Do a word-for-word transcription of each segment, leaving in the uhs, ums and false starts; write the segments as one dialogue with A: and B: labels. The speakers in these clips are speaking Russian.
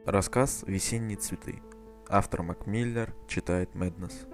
A: Рассказ «Весенние цветы». Автор Макмиллер читает Мэднесс.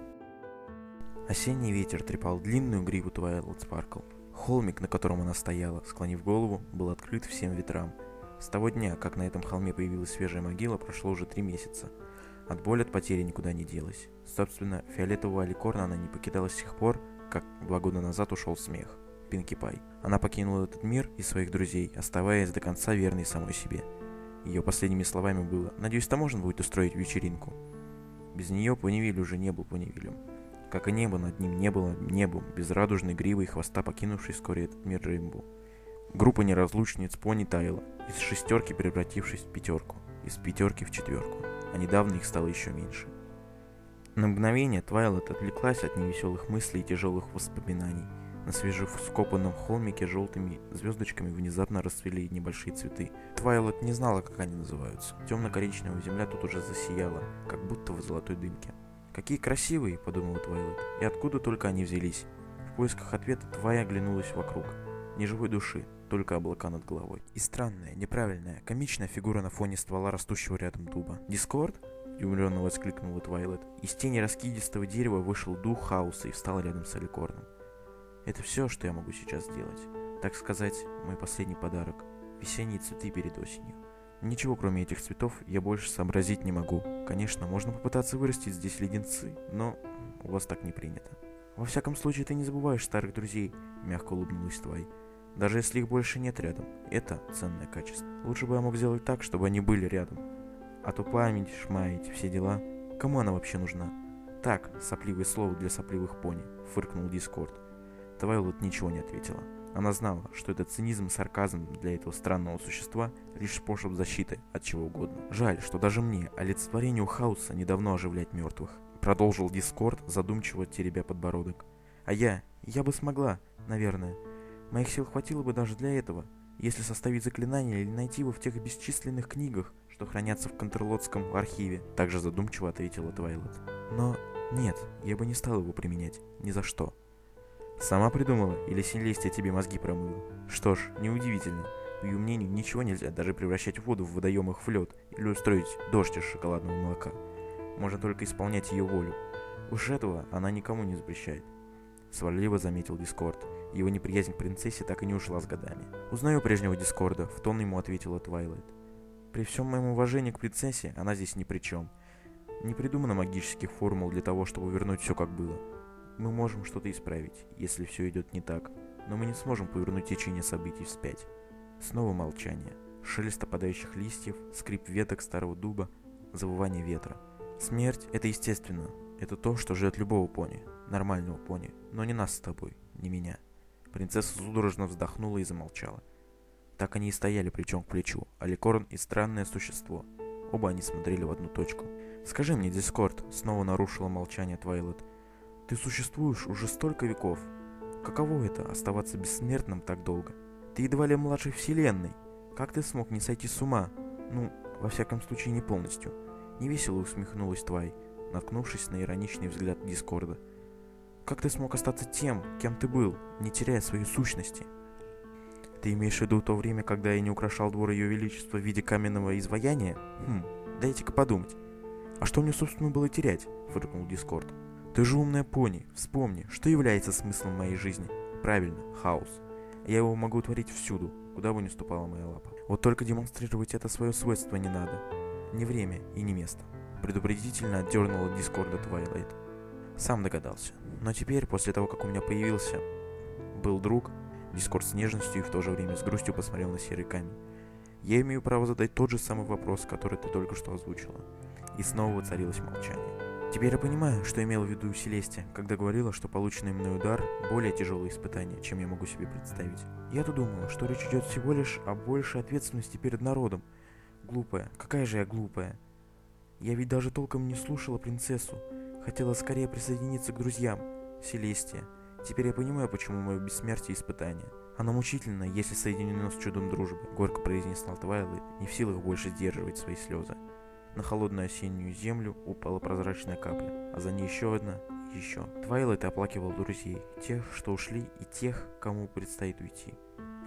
A: Осенний ветер трепал длинную гриву Твайлайт Спаркл. Холмик, на котором она стояла, склонив голову, был открыт всем ветрам. С того дня, как на этом холме появилась свежая могила, прошло уже три месяца. От боли от потери никуда не делась. Собственно, фиолетового аликорна она не покидала с тех пор, как два года назад ушел смех. Пинки Пай. Она покинула этот мир и своих друзей, оставаясь до конца верной самой себе. Ее последними словами было: «Надеюсь, там можно будет устроить вечеринку». Без нее Понивиль уже не был Понивилем. Как и небо над ним не было небом, без радужной гривы и хвоста, покинувшей вскоре этот мир Рейнбоу. Группа неразлучниц Пони таяла, из шестерки превратившись в пятерку, из пятерки в четверку, а недавно их стало еще меньше. На мгновение Твайлайт отвлеклась от невеселых мыслей и тяжелых воспоминаний. На свежевскопанном холмике желтыми звездочками внезапно расцвели небольшие цветы. Твайлайт не знала, как они называются. Темно-коричневая земля тут уже засияла, как будто в золотой дымке. «Какие красивые!» — подумала Твайлайт. «И откуда только они взялись?» В поисках ответа Твай оглянулась вокруг. Ни живой души, только облака над головой. И странная, неправильная, комичная фигура на фоне ствола растущего рядом дуба. «Дискорд?» — удивленно воскликнула Твайлайт. Из тени раскидистого дерева вышел дух хаоса и встал рядом с Аликорном. «Это все, что я могу сейчас сделать. Так сказать, мой последний подарок. Весенние цветы перед осенью. Ничего, кроме этих цветов, я больше сообразить не могу. Конечно, можно попытаться вырастить здесь леденцы, но у вас так не принято». «Во всяком случае, ты не забываешь старых друзей», — мягко улыбнулась Твай. «Даже если их больше нет рядом, это ценное качество. Лучше бы я мог сделать так, чтобы они были рядом. А то память, шмаять, все дела. Кому она вообще нужна?» «Так, сопливое слово для сопливых пони», — фыркнул Дискорд. Твайлайт ничего не ответила. Она знала, что этот цинизм и сарказм для этого странного существа — лишь способ защиты от чего угодно. «Жаль, что даже мне, олицетворению хаоса, не давно оживлять мертвых», — продолжил Дискорд, задумчиво теребя подбородок. «А я, я бы смогла, наверное. Моих сил хватило бы даже для этого, если составить заклинание или найти его в тех бесчисленных книгах, что хранятся в Контрлотском архиве», — также задумчиво ответила Твайлайт. «Но нет, я бы не стал его применять, ни за что». «Сама придумала, или Селестия тебе мозги промыла? Что ж, неудивительно. По ее мнению, ничего нельзя, даже превращать воду в водоемах в лед или устроить дождь из шоколадного молока. Можно только исполнять ее волю. Уж этого она никому не запрещает», — сварливо заметил Дискорд. Его неприязнь к принцессе так и не ушла с годами. «Узнаю прежнего Дискорда», — в тон ему ответила Твайлайт. «При всем моем уважении к принцессе, она здесь ни при чем. Не придумано магических формул для того, чтобы вернуть все как было. Мы можем что-то исправить, если все идет не так, но мы не сможем повернуть течение событий вспять». Снова молчание. Шелест опадающих листьев, скрип веток старого дуба, завывание ветра. «Смерть — это естественно. Это то, что ждет любого пони, нормального пони, но не нас с тобой, не меня». Принцесса судорожно вздохнула и замолчала. Так они и стояли плечом к плечу, Аликорн и странное существо. Оба они смотрели в одну точку. «Скажи мне, Дискорд», — снова нарушила молчание Твайлайт, — «ты существуешь уже столько веков. Каково это — оставаться бессмертным так долго? Ты едва ли младший вселенной. Как ты смог не сойти с ума? Ну, во всяком случае, не полностью». Невесело усмехнулась Твай, наткнувшись на ироничный взгляд Дискорда. «Как ты смог остаться тем, кем ты был, не теряя своей сущности?» «Ты имеешь в виду то время, когда я не украшал двор Ее Величества в виде каменного изваяния? Хм, дайте-ка подумать. А что мне, собственно, было терять?» — фыркнул Дискорд. «Ты же умная пони. Вспомни, что является смыслом моей жизни. Правильно, хаос. Я его могу творить всюду, куда бы ни ступала моя лапа. Вот только демонстрировать это свое свойство не надо. Не время и не место», — предупредительно отдернула Дискорда Твайлайт. «Сам догадался. Но теперь, после того, как у меня появился был друг», — Дискорд с нежностью и в то же время с грустью посмотрел на серый камень, «я имею право задать тот же самый вопрос, который ты только что озвучила». И снова воцарилось молчание. «Теперь я понимаю, что имела в виду Селестия, когда говорила, что полученный мной удар — более тяжелое испытание, чем я могу себе представить. Я-то думала, что речь идет всего лишь о большей ответственности перед народом. Глупая, какая же я глупая. Я ведь даже толком не слушала принцессу. Хотела скорее присоединиться к друзьям. Селестия. Теперь я понимаю, почему мое бессмертие — испытание. Оно мучительно, если соединено с чудом дружбы», — горько произнесла Твайлайт, не в силах больше сдерживать свои слезы. На холодную осеннюю землю упала прозрачная капля, а за ней еще одна и еще. Твайлайт оплакивал друзей, тех, что ушли, и тех, кому предстоит уйти.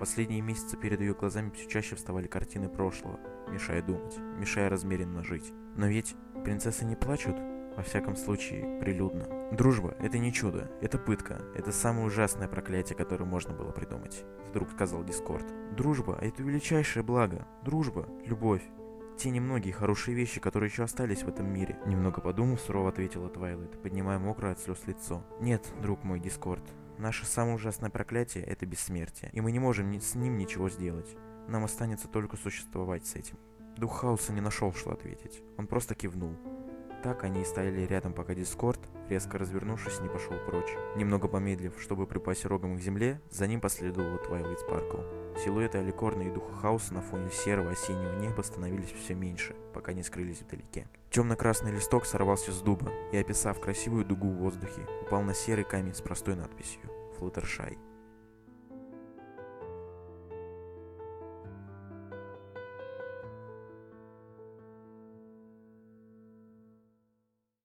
A: Последние месяцы перед ее глазами все чаще вставали картины прошлого, мешая думать, мешая размеренно жить. Но ведь принцессы не плачут, во всяком случае, прилюдно. Дружба — это не чудо, это пытка, это самое ужасное проклятие, которое можно было придумать, вдруг сказал Дискорд. Дружба — это величайшее благо, дружба, любовь. Те немногие хорошие вещи, которые еще остались в этом мире. Немного подумав, сурово ответила Твайлайт, поднимая мокрое от слез лицо. Нет, друг мой Дискорд, наше самое ужасное проклятие — это бессмертие, и мы не можем ни с ним ничего сделать. Нам останется только существовать с этим. Дух хаоса не нашел, что ответить. Он просто кивнул. Так они и стояли рядом, пока Дискорд, резко развернувшись, не пошел прочь. Немного помедлив, чтобы припасть рогом к земле, за ним последовала Твайлайт Спаркл. Силуэты Аликорна и Духа Хаоса на фоне серого осеннего неба становились все меньше, пока не скрылись вдалеке. Темно-красный листок сорвался с дуба и, описав красивую дугу в воздухе, упал на серый камень с простой надписью «Флаттершай».